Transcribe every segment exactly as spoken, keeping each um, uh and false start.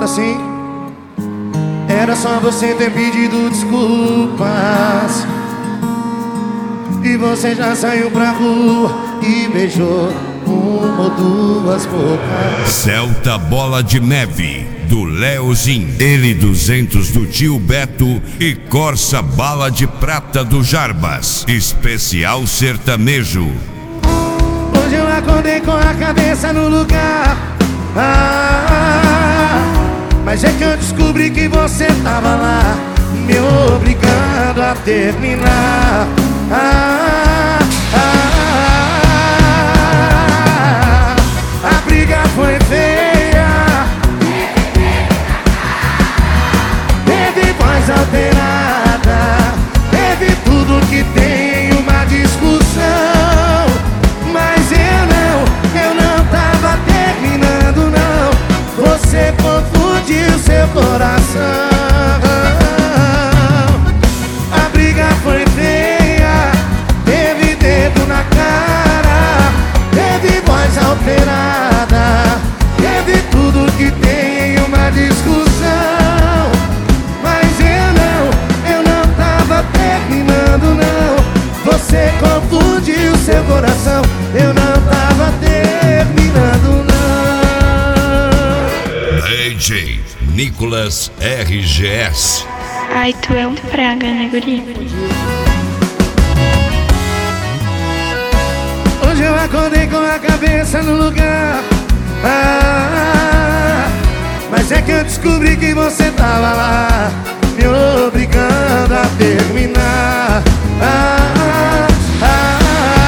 assim: era só você ter pedido desculpas, e você já saiu pra rua e beijou uma ou duas bocas. Celta Bola de Neve, do Leozin, L duzentos do Tio Beto e Corsa Bala de Prata do Jarbas, especial sertanejo. Hoje eu acordei com a cabeça no lugar, ah, mas é que eu descobri que você tava lá, me obrigando a terminar. ah, ah, A briga foi feia, teve voz alterada, teve tudo que tem em uma discussão. Mas eu não, eu não tava terminando não. Você confundiu seu coração. A briga foi feia, teve dedo na cara, teve voz alterada, teve tudo que tem em uma discussão. Mas eu não, eu não tava terminando não. Você confundiu seu coração. Eu não tava terminando não. D J Nicolas R G S. Ai, tu é um praga, né, guri? Hoje eu acordei com a cabeça no lugar, ah, mas é que eu descobri que você tava lá, me obrigando a terminar. ah, ah,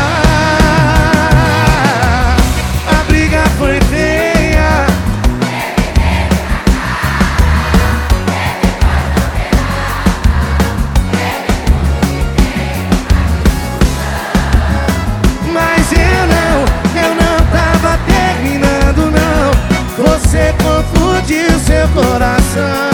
A briga foi feia, mas eu não, eu não tava terminando não. Você confundiu seu coração.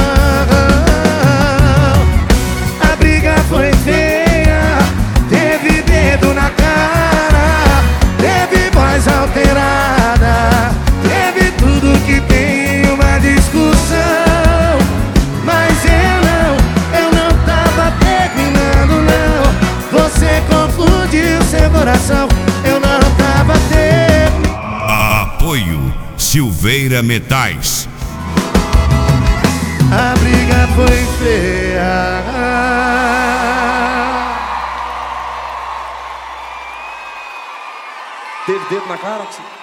A briga foi feia, teve dedo na cara, teve voz alterada, teve tudo que tem em uma discussão. Mas eu não, eu não tava terminando não. Você confundiu seu coração. Eu não tava terminando. Apoio Silveira Metais. A briga foi feia. Teve dedo na cara?